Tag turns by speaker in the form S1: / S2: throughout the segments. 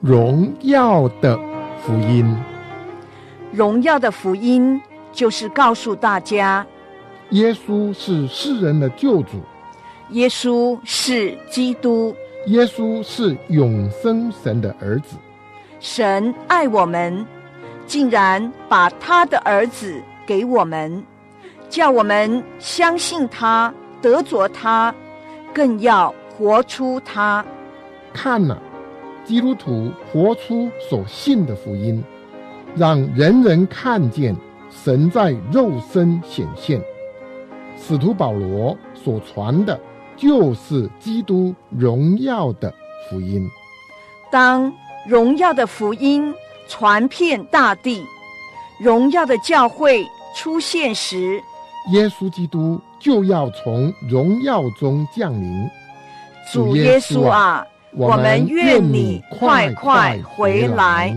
S1: 荣耀的福音。
S2: 荣耀的福音就是告诉大家，
S1: 耶稣是世人的救主，
S2: 耶稣是基督，
S1: 耶稣是永生神的儿子。
S2: 神爱我们，竟然把他的儿子给我们，叫我们相信他，得着他，更要活出他。
S1: 看哪，基督徒活出所信的福音，让人人看见神在肉身显现。使徒保罗所传的就是基督荣耀的福音。
S2: 当荣耀的福音传遍大地，荣耀的教会出现时，
S1: 耶稣基督就要从荣耀中降临。
S2: 主耶稣啊，我们愿你快快回来。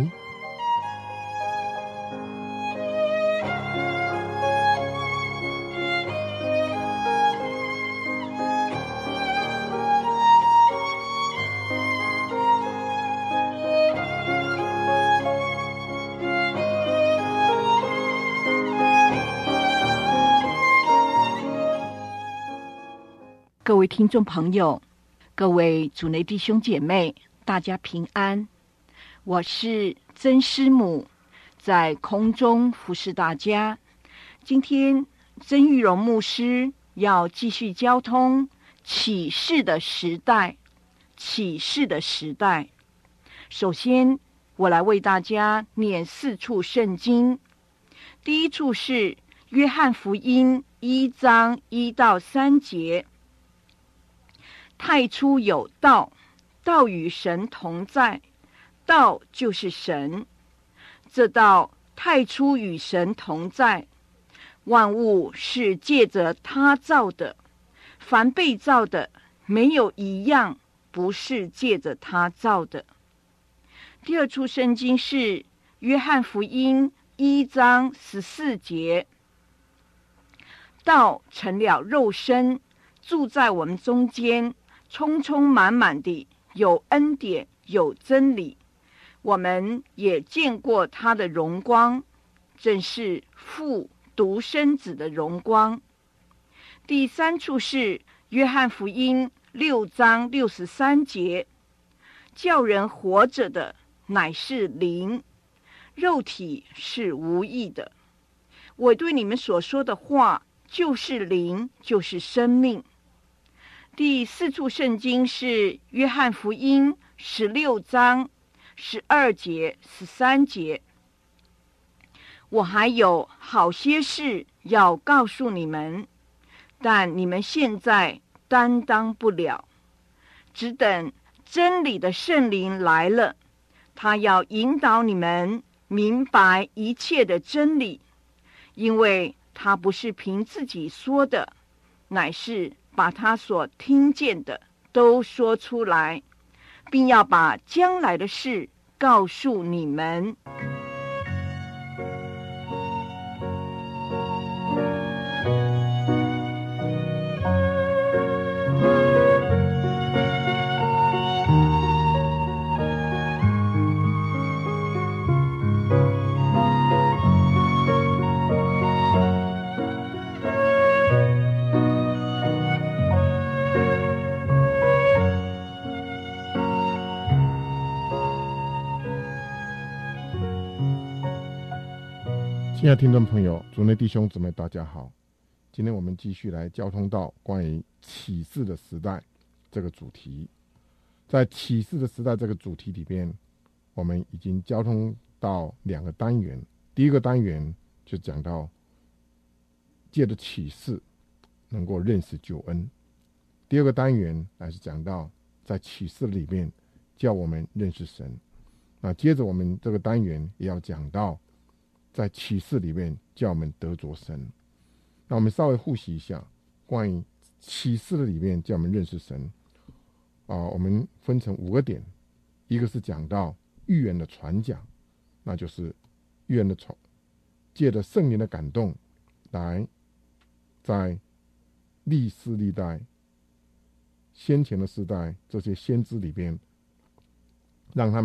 S2: 各位听众朋友，各位主内弟兄姐妹，大家平安。我是曾师母，在空中服侍大家。今天曾玉荣牧师要继续交通启示的时代。启示的时代，首先我来为大家念4处圣经。第一处是约翰福音1章1到3节。太初有道，道与神同在，道就是神。这道太初与神同在，万物是借着他造的，凡被造的，没有一样不是借着他造的。第二处圣经是约翰福音1章14节。道成了肉身，住在我们中间，充充满满地，有恩典，有真理。我们也见过他的荣光，正是父独生子的荣光。第三处是约翰福音6章63节。叫人活着的乃是灵，肉体是无益的。我对你们所说的话就是灵，就是生命。第四处圣经是约翰福音16章12节、13节。我还有好些事要告诉你们，但你们现在担当不了，只等真理的圣灵来了，他要引导你们明白一切的真理，因为他不是凭自己说的，乃是把他所听见的都说出来，并要把将来的事告诉你们。
S1: 亲爱的听众朋友，主内弟兄姊妹大家好，今天我们继续来交通到关于启示的时代这个主题。在启示的时代这个主题里边，我们已经交通到2个单元。第一个单元就讲到借着启示能够认识救恩，第二个单元乃是讲到在启示里面叫我们认识神。那接着我们这个单元也要讲到在启示里面叫我们得着神。那我们稍微复习一下关于启示的里面叫我们认识神我们分成5个点。一个是讲到预言的传讲，那就是预言的借着圣灵的感动来在历世历代先前的时代这些先知里边，让他们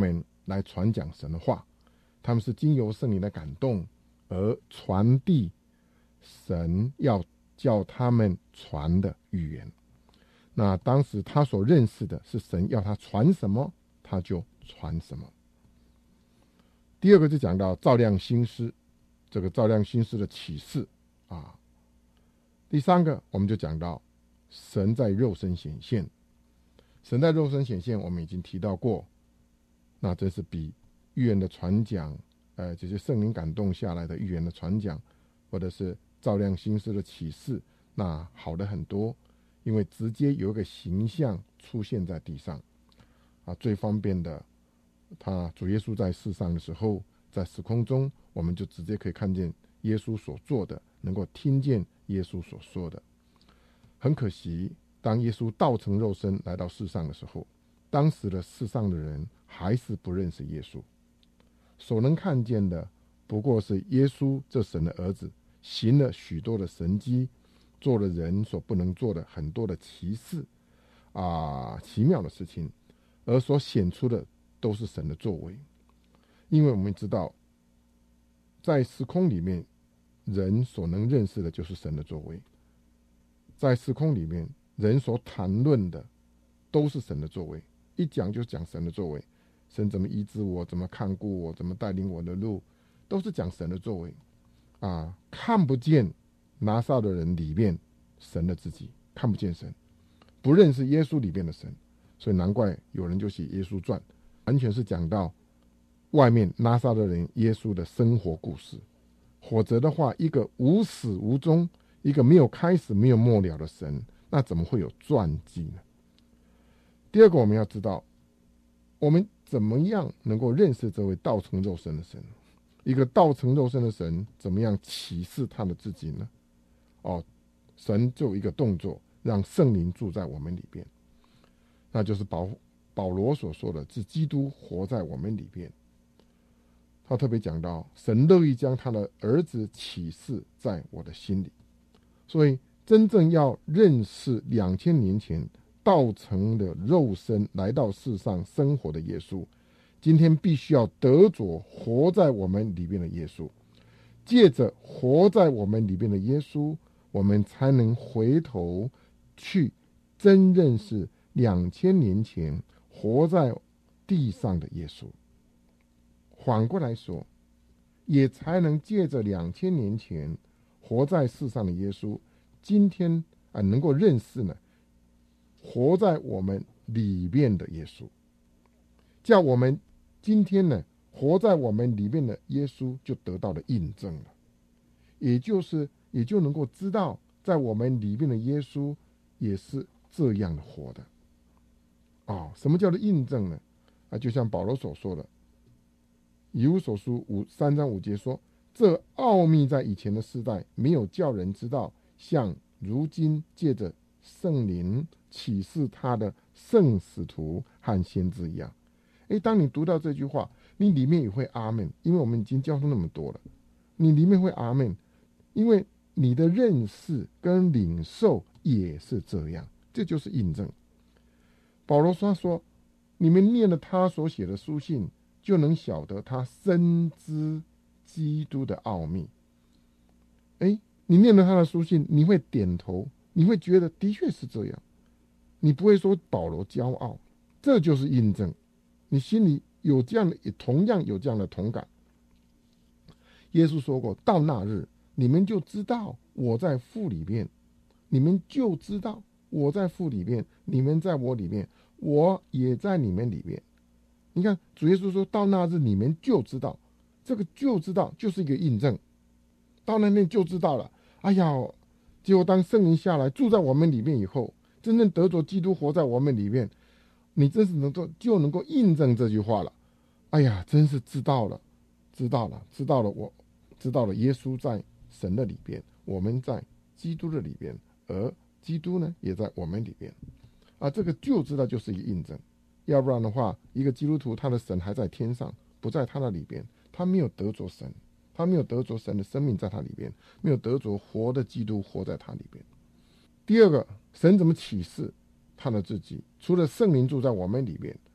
S1: 来传讲神的话，他们是经由圣灵的感动而传递神要叫他们传的语言。那当时他所认识的是神要他传什么，他就传什么。第二个就讲到照亮心思，这个照亮心思的启示啊。第三个我们就讲到神在肉身显现。神在肉身显现我们已经提到过，那这是比预言的传讲这些圣灵感动下来的预言的传讲，或者是照亮心思的启示，那好的很多，因为直接有一个形象出现在地上啊。最方便的，主耶稣在世上的时候，在时空中我们就直接可以看见耶稣所做的，能够听见耶稣所说的。很可惜，当耶稣道成肉身来到世上的时候，当时的世上的人还是不认识耶稣，所能看见的不过是耶稣这神的儿子行了许多的神迹，做了人所不能做的很多的奇事奇妙的事情，而所显出的都是神的作为。因为我们知道在时空里面人所能认识的就是神的作为，在时空里面人所谈论的都是神的作为，一讲就讲神的作为，神怎么医治我，怎么看顾我，怎么带领我的路，都是讲神的作为看不见拿撒勒人里面神的自己，看不见神，不认识耶稣里面的神，所以难怪有人就写耶稣传，完全是讲到外面拿撒勒人耶稣的生活故事。否则的话，一个无始无终，一个没有开始没有末了的神，那怎么会有传记呢？第二个，我们要知道我们怎么样能够认识这位道成肉身的神。一个道成肉身的神怎么样启示他的自己呢？神就一个动作，让圣灵住在我们里边，那就是保罗所说的，是基督活在我们里边。他特别讲到，神乐意将他的儿子启示在我的心里。所以真正要认识2000年前道成的肉身来到世上生活的耶稣，今天必须要得着活在我们里面的耶稣。借着活在我们里面的耶稣，我们才能回头去真认识2000年前活在地上的耶稣。反过来说，也才能借着2000年前活在世上的耶稣，今天能够认识呢活在我们里面的耶稣，叫我们今天呢活在我们里面的耶稣就得到了印证了，也就能够知道在我们里面的耶稣也是这样的活的什么叫做印证呢？就像保罗所说的，以弗所书3章5节说，这奥秘在以前的世代没有叫人知道，像如今借着圣灵启示他的圣使徒和先知一样。当你读到这句话，你里面也会阿们，因为我们已经教书那么多了，你里面会阿们，因为你的认识跟领受也是这样，这就是印证。保罗说，你们念了他所写的书信，就能晓得他深知基督的奥秘。你念了他的书信，你会点头，你会觉得的确是这样，你不会说保罗骄傲，这就是印证。你心里有这样的，同样有这样的同感。耶稣说过，到那日你们就知道我在父里面，你们就知道我在父里面，你们在我里面，我也在你们里面。你看主耶稣说到那日你们就知道，这个就知道就是一个印证，到那天就知道了。结果当圣灵下来住在我们里面以后，真正得着基督活在我们里面，你真是就能够印证这句话了。真是知道了我知道了耶稣在神的里边，我们在基督的里边，而基督呢也在我们里边这个就知道就是一个印证。要不然的话，一个基督徒他的神还在天上，不在他的里边，他没有得着神，他没有得着神的生命在他里边，没有得着活的基督活在他里边。第二个，神怎么启示他的自己？除了圣灵住在我们里边，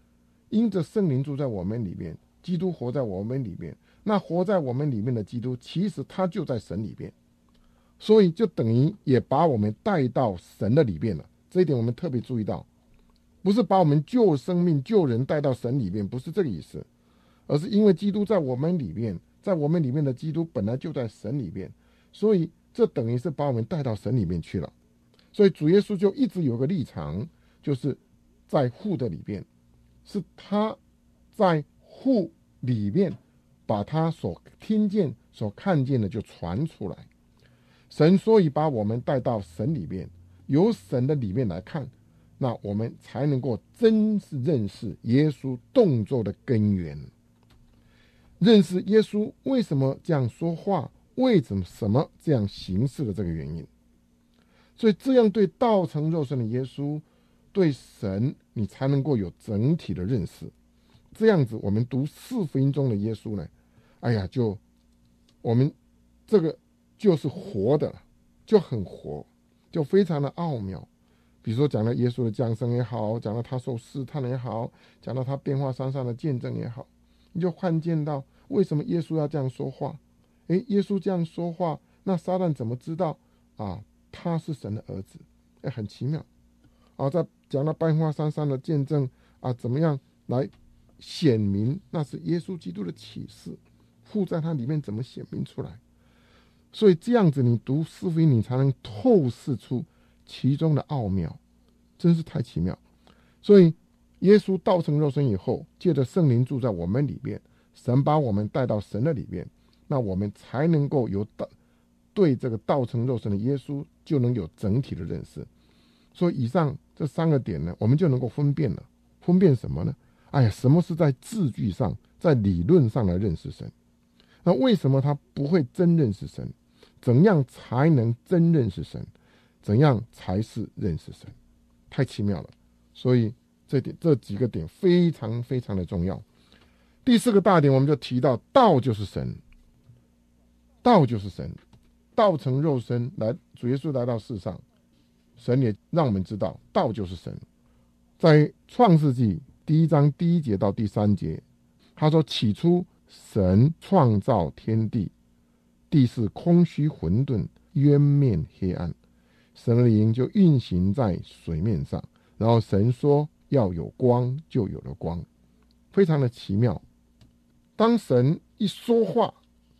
S1: 因着圣灵住在我们里面，基督活在我们里面，那活在我们里面的基督，其实他就在神里边，所以就等于也把我们带到神的里面了。这一点我们特别注意到，不是把我们救生命救人带到神里面，不是这个意思，而是因为基督在我们里面，在我们里面的基督本来就在神里面，所以这等于是把我们带到神里面去了。所以主耶稣就一直有个立场，就是在父的里面，是他在父里面把他所听见所看见的就传出来。神所以把我们带到神里面，由神的里面来看，那我们才能够真是认识耶稣动作的根源，认识耶稣为什么这样说话，为什么这样行事的这个原因。所以这样对道成肉身的耶稣，对神你才能够有整体的认识。这样子我们读四福音中的耶稣呢，就我们这个就是活的，就很活，就非常的奥妙。比如说讲到耶稣的降生也好，讲到他受试探也好，讲到他变化山上的见证也好，你就看见到为什么耶稣要这样说话。耶稣这样说话，那撒旦怎么知道他是神的儿子？很奇妙。在讲到变化山上的见证怎么样来显明那是耶稣基督的启示，父在他里面怎么显明出来。所以这样子你读四福音，你才能透视出其中的奥妙，真是太奇妙。所以耶稣道成肉身以后，借着圣灵住在我们里面，神把我们带到神的里面，那我们才能够对这个道成肉身的耶稣就能有整体的认识。所以以上这三个点呢，我们就能够分辨了。分辨什么呢？什么是在字句上，在理论上来认识神？那为什么他不会真认识神？怎样才能真认识神？怎样才是认识神？太奇妙了。所以这几个点非常非常的重要。第四个大点，我们就提到道就是神，道就是神，道成肉身来，主耶稣来到世上，神也让我们知道道就是神。在创世纪1章1节到第3节，他说起初神创造天地，地是空虚混沌，渊面黑暗，神的灵就运行在水面上，然后神说要有光，就有了光。非常的奇妙。当神一说话，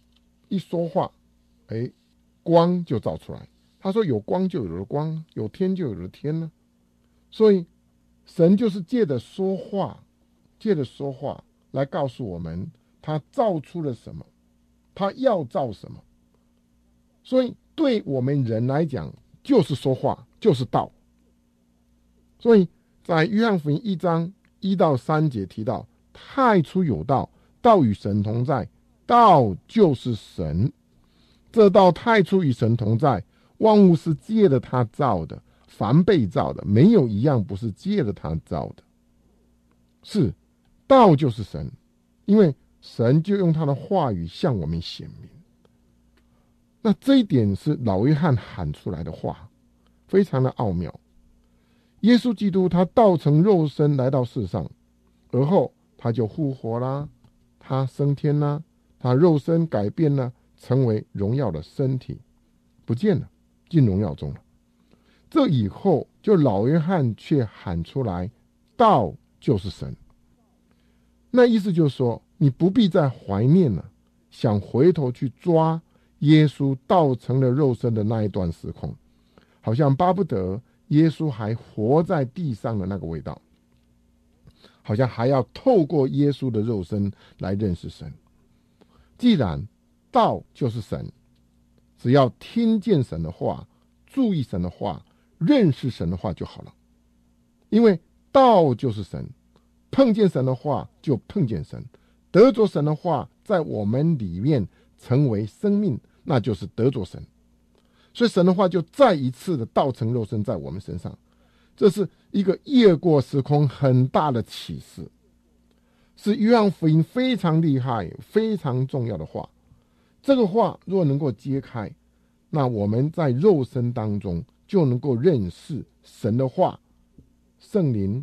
S1: 光就照出来。他说有光就有了光，有天就有了天呢。所以神就是借着说话来告诉我们他造出了什么，他要造什么。所以对我们人来讲，就是说话，就是道。所以在约翰福音1章1到3节提到，太初有道，道与神同在，道就是神。这道太初与神同在，万物是借着他造的，凡被造的没有一样不是借着他造的。是，道就是神，因为神就用他的话语向我们显明。那这一点是老约翰喊出来的话，非常的奥妙。耶稣基督他道成肉身来到世上，而后他就复活啦，他升天啦，他肉身改变了，成为荣耀的身体，不见了，进荣耀中了。这以后就老约翰却喊出来，道就是神。那意思就是说，你不必再怀念了，想回头去抓耶稣道成了肉身的那一段时空，好像巴不得耶稣还活在地上的那个味道，好像还要透过耶稣的肉身来认识神。既然道就是神，只要听见神的话，注意神的话，认识神的话就好了。因为道就是神，碰见神的话就碰见神，得着神的话在我们里面成为生命，那就是得着神。所以神的话就再一次的道成肉身在我们身上，这是一个越过时空很大的启示，是约翰福音非常厉害非常重要的话。这个话若能够揭开，那我们在肉身当中就能够认识神的话，圣灵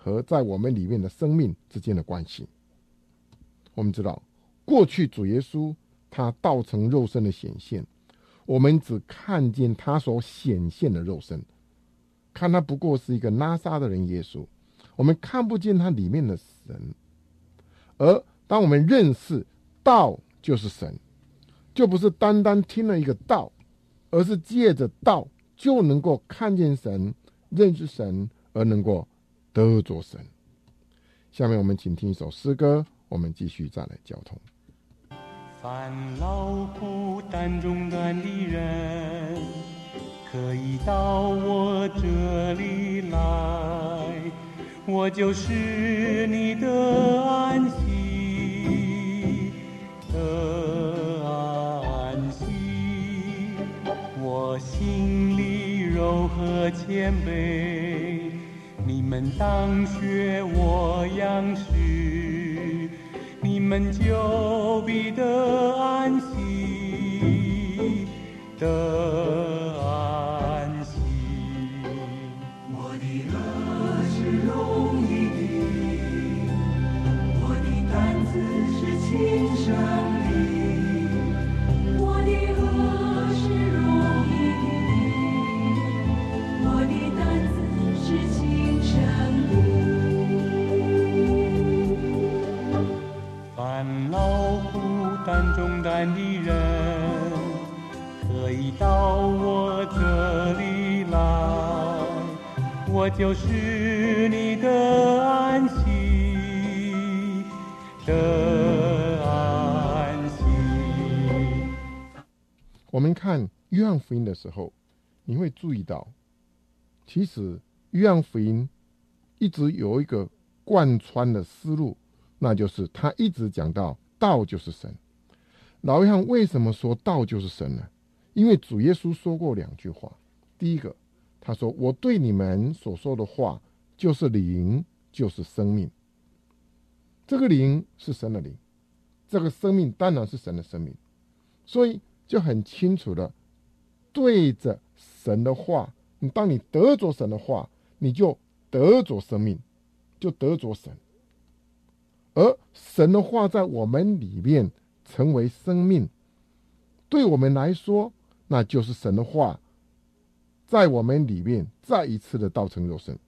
S1: 和在我们里面的生命之间的关系。我们知道，过去主耶稣他道成肉身的显现，我们只看见他所显现的肉身，看他不过是一个拿撒勒人耶稣，我们看不见他里面的神。而当我们认识道就是神，就不是单单听了一个道，而是借着道就能够看见神，认识神，而能够得着神。下面我们请听一首诗歌，我们继续再来交通。
S3: 烦劳苦担重担的人，可以到我这里来，我就是你的安息，我心里柔和谦卑，你们当学我样式，你们就必得安息，得安息。
S4: 我的恶是容易的，我的担子是轻省的，我的恶是容易的，我的担子是轻省的。
S3: 烦劳苦担重担的人，可以到我这里来，我就是你的安息，的安息。
S1: 我们看约翰福音的时候，你会注意到，其实约翰福音一直有一个贯穿的思路，那就是他一直讲到道就是神。老约翰为什么说道就是神呢？因为主耶稣说过两句话。第一个，他说，我对你们所说的话就是灵，就是生命。这个灵是神的灵，这个生命当然是神的生命，所以就很清楚的对着神的话，当你得着神的话，你就得着生命，就得着神。而神的话在我们里面成为生命，对我们来说，那就是神的话在我们里面再一次的道成肉身。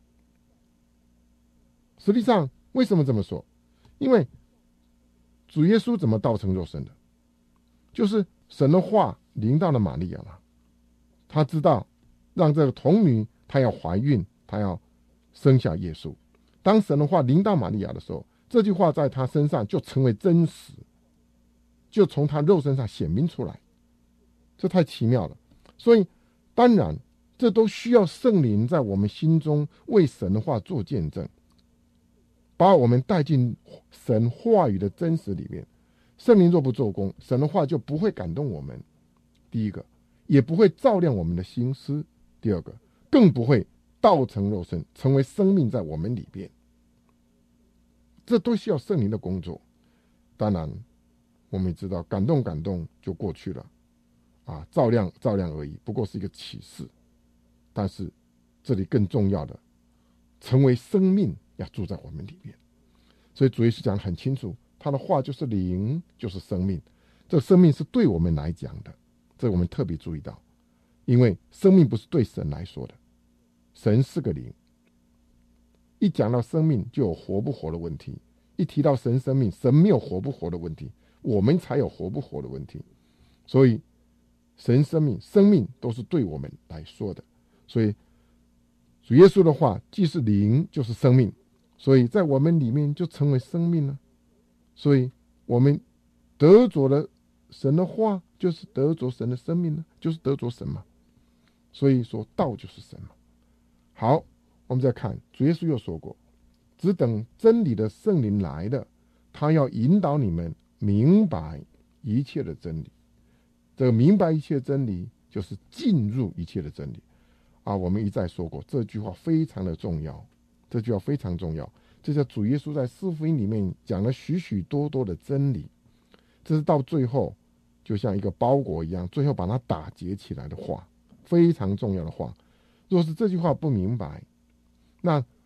S1: 实际上为什么这么说？因为主耶稣怎么道成肉身的？就是神的话临到了玛利亚嘛，他知道让这个童女她要怀孕，她要生下耶稣。当神的话临到玛利亚的时候，这句话在她身上就成为真实，就从她肉身上显明出来，这太奇妙了。所以当然这都需要圣灵在我们心中为神的话做见证，把我们带进神话语的真实里面。圣灵若不做工，神的话就不会感动我们，第一个也不会照亮我们的心思，第二个更不会道成肉身，成为生命在我们里边。这都需要圣灵的工作。当然我们也知道感动就过去了啊，照亮而已，不过是一个启示。但是这里更重要的，成为生命要住在我们里面。所以主耶稣讲得很清楚，他的话就是灵，就是生命。这个生命是对我们来讲的，这我们特别注意到，因为生命不是对神来说的，神是个灵。一讲到生命就有活不活的问题，一提到神生命，神没有活不活的问题，我们才有活不活的问题。所以神生命都是对我们来说的。所以主耶稣的话既是灵就是生命，所以在我们里面就成为生命了。所以我们得着了神的话，就是得着神的生命了，就是得着神嘛。所以说道就是神嘛。好，我们再看主耶稣又说过，只等真理的圣灵来了，他要引导你们明白一切的真理。这个明白一切真理就是进入一切的真理啊。我们一再说过，这句话非常的重要，这句话非常重要。这叫主耶稣在四福音里面讲了许许多多的真理，这是到最后就像一个包裹一样，最后把它打结起来的话，非常重要的话。若是这句话不明白，那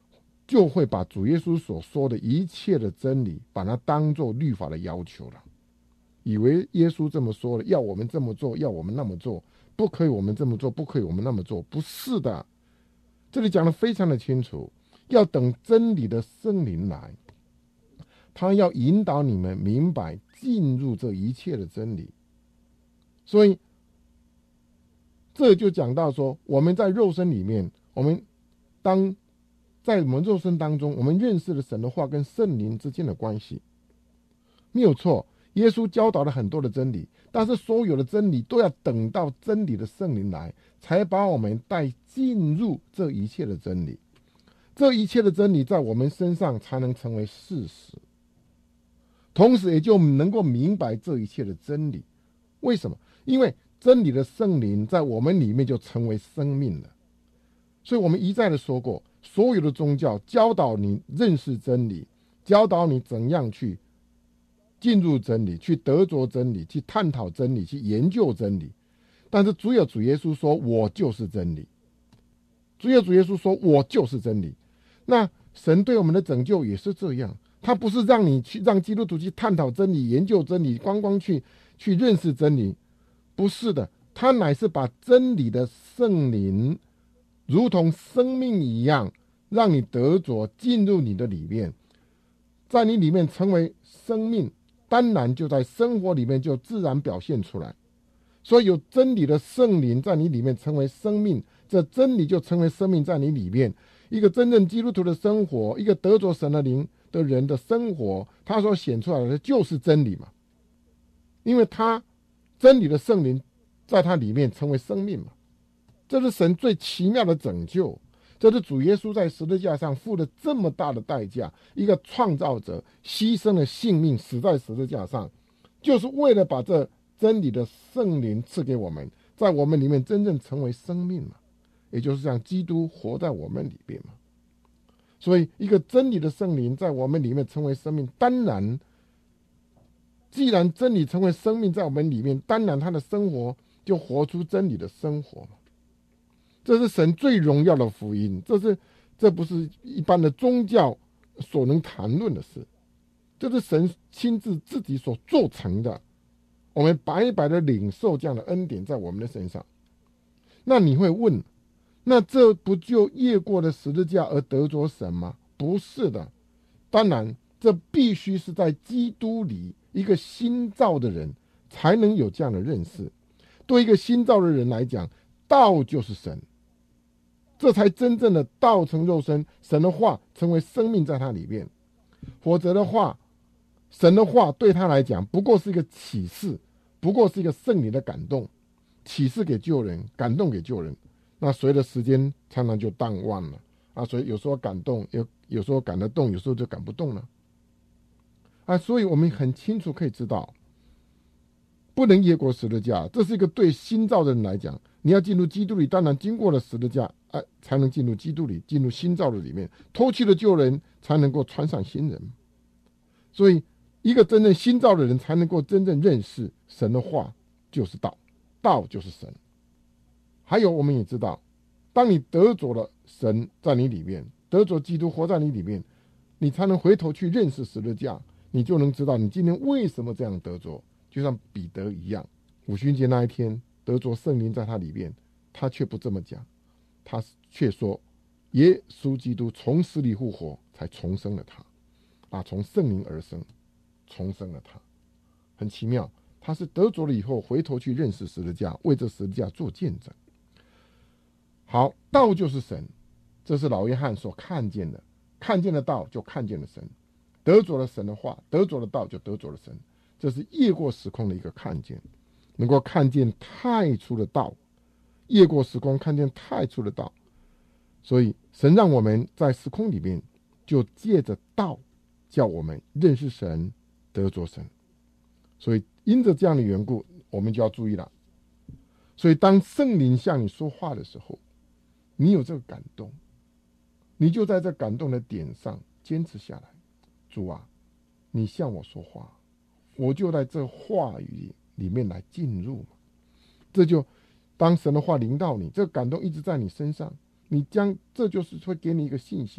S1: 就会把主耶稣所说的一切的真理，把它当作律法的要求了，以为耶稣这么说了，要我们这么做，要我们那么做，不可以我们这么做，不可以我们那么做。不是的，这里讲得非常的清楚，要等真理的圣灵来，他要引导你们明白进入这一切的真理。所以这就讲到说，我们在肉身里面，在我们肉身当中，我们认识了神的话跟圣灵之间的关系，没有错。耶稣教导了很多的真理，但是所有的真理都要等到真理的圣灵来，才把我们带进入这一切的真理。这一切的真理在我们身上才能成为事实，同时也就能够明白这一切的真理。为什么？因为真理的圣灵在我们里面就成为生命了。所以我们一再的说过，所有的宗教教导你认识真理，教导你怎样去进入真理，去得着真理，去探讨真理，去研究真理。但是只有主耶稣说我就是真理，只有主耶稣说我就是真理。那神对我们的拯救也是这样，他不是让基督徒去探讨真理，研究真理，光去认识真理，不是的，他乃是把真理的圣灵如同生命一样，让你得着进入你的里面，在你里面成为生命，当然就在生活里面就自然表现出来。所以有真理的圣灵在你里面成为生命，这真理就成为生命在你里面。一个真正基督徒的生活，一个得着神的灵的人的生活，他所显出来的就是真理嘛，因为他真理的圣灵在他里面成为生命嘛。这是神最奇妙的拯救，这是主耶稣在十字架上付了这么大的代价，一个创造者牺牲了性命，死在十字架上，就是为了把这真理的圣灵赐给我们，在我们里面真正成为生命嘛，也就是让基督活在我们里边嘛。所以一个真理的圣灵在我们里面成为生命，当然既然真理成为生命在我们里面，当然他的生活就活出真理的生活嘛。这是神最荣耀的福音，这不是一般的宗教所能谈论的事，这是神亲自自己所做成的，我们白白的领受这样的恩典在我们的身上。那你会问，那这不就越过了十字架而得着神吗？不是的，当然这必须是在基督里一个新造的人才能有这样的认识。对一个新造的人来讲，道就是神，这才真正的道成肉身，神的话成为生命在他里面。否则的话，神的话对他来讲不过是一个启示，不过是一个圣灵的感动，启示给救人，感动给救人。那随着时间常常就淡忘了啊，所以有时候感动，有时候感得动，有时候就感不动了啊。所以我们很清楚可以知道，不能越过十字架，这是一个对新造的人来讲，你要进入基督里，当然经过了十字架才能进入基督里，进入新造的里面，脱去了旧人才能够穿上新人。所以一个真正新造的人才能够真正认识神的话就是道，道就是神。还有我们也知道，当你得着了神在你里面，得着基督活在你里面，你才能回头去认识十字架，你就能知道你今天为什么这样得着。就像彼得一样，五旬节那一天得着圣灵在他里面，他却不这么讲，他却说耶稣基督从死里复活才重生了他从圣灵而生，重生了他。很奇妙，他是得着了以后回头去认识十字架，为这十字架做见证。好，道就是神，这是老约翰所看见的，看见了道就看见了神，得着了神的话，得着了道就得着了神。这是越过时空的一个看见，能够看见太初的道，越过时空看见太初的道。所以神让我们在时空里面就借着道叫我们认识神，得着神。所以因着这样的缘故，我们就要注意了。所以当圣灵向你说话的时候，你有这个感动，你就在这感动的点上坚持下来。主啊，你向我说话，我就在这话语里面来进入。这就当神的话临到你，这个感动一直在你身上，这就是会给你一个信心，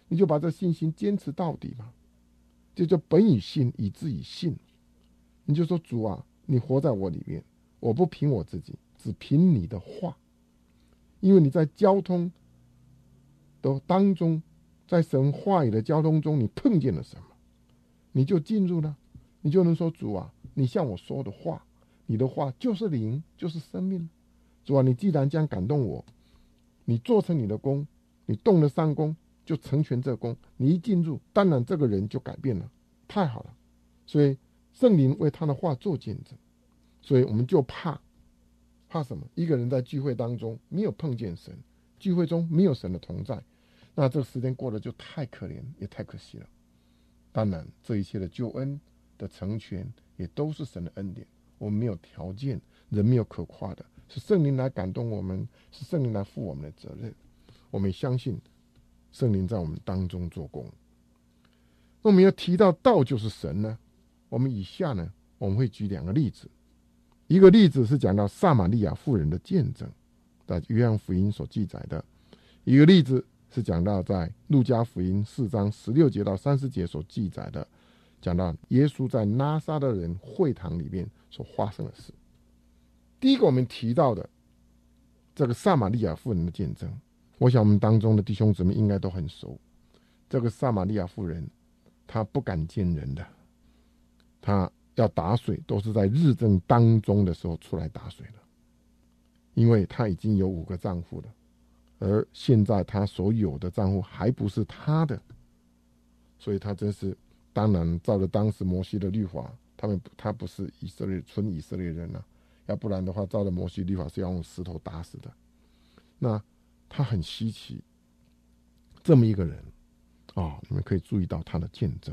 S1: 你就把这信心坚持到底嘛。这就本以信，以至以信。你就说主啊，你活在我里面，我不凭我自己，只凭你的话。因为你在交通的当中，在神话语的交通中，你碰见了什么，你就进入了，你就能说主啊，你向我说的话，你的话就是灵，就是生命。主啊，你既然这样感动我，你做成你的功，你动了善功，就成全这功。你一进入，当然这个人就改变了，太好了。所以圣灵为他的话做见证。所以我们就怕什么？一个人在聚会当中没有碰见神，聚会中没有神的同在，那这个时间过得就太可怜，也太可惜了。当然这一切的救恩的成全也都是神的恩典，我们没有条件，人没有可夸的，是圣灵来感动我们，是圣灵来负我们的责任。我们也相信圣灵在我们当中做工。那我们要提到道就是神呢，我们以下呢，我们会举两个例子。一个例子是讲到撒玛利亚妇人的见证，在约翰福音所记载的；一个例子是讲到在路加福音4章16节到30节所记载的，讲到耶稣在拿撒勒人会堂里面所发生的事。第一个我们提到的这个撒玛利亚妇人的见证，我想我们当中的弟兄姊妹应该都很熟。这个撒玛利亚妇人她不敢见人的，她要打水都是在日正当中的时候出来打水了，因为她已经有5个丈夫了，而现在她所有的丈夫还不是她的，所以她真是，当然照着当时摩西的律法，她不是纯以色列人啊，要不然的话照着摩西律法是要用石头打死的。那她很稀奇，这么一个人你们可以注意到她的见证，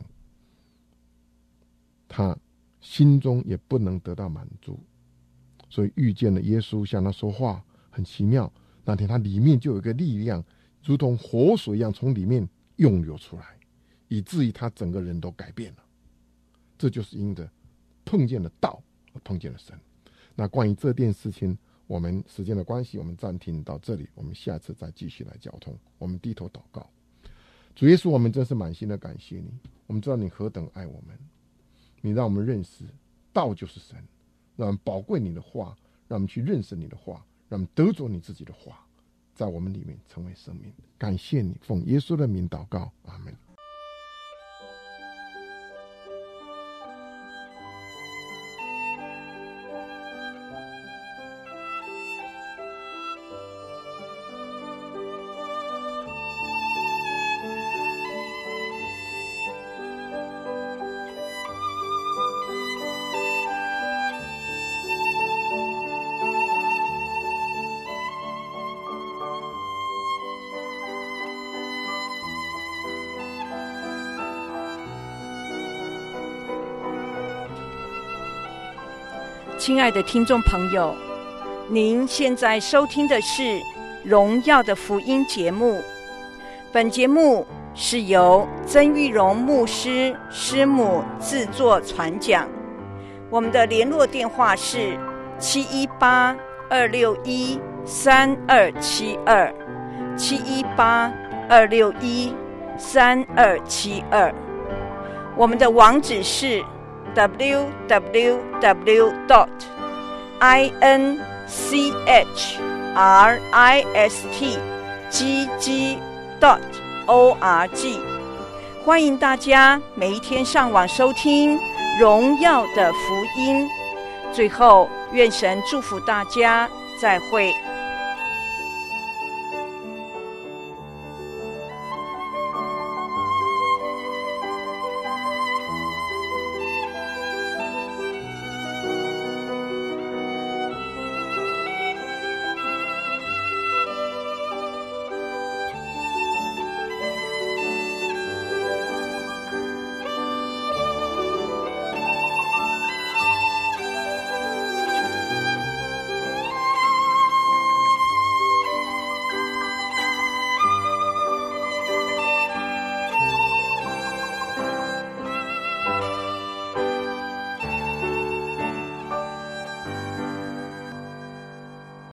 S1: 她心中也不能得到满足，所以遇见了耶稣向他说话，很奇妙。那天他里面就有一个力量，如同活水一样从里面涌流出来，以至于他整个人都改变了。这就是因着碰见了道而碰见了神。那关于这件事情，我们时间的关系，我们暂停到这里，我们下次再继续来交通。我们低头祷告。主耶稣，我们真是满心的感谢你，我们知道你何等爱我们，你让我们认识道就是神，让我们宝贵你的话，让我们去认识你的话，让我们得着你自己的话，在我们里面成为生命。感谢你，奉耶稣的名祷告，阿们。
S2: 亲爱的听众朋友，您现在收听的是荣耀的福音节目。本节目是由曾玉荣牧师师母制作传讲。我们的联络电话是718-261-3272 718-261-3272。我们的网址是www.inchristgg.org。 欢迎大家每一天上网收听荣耀的福音。最后，愿神祝福大家，再会。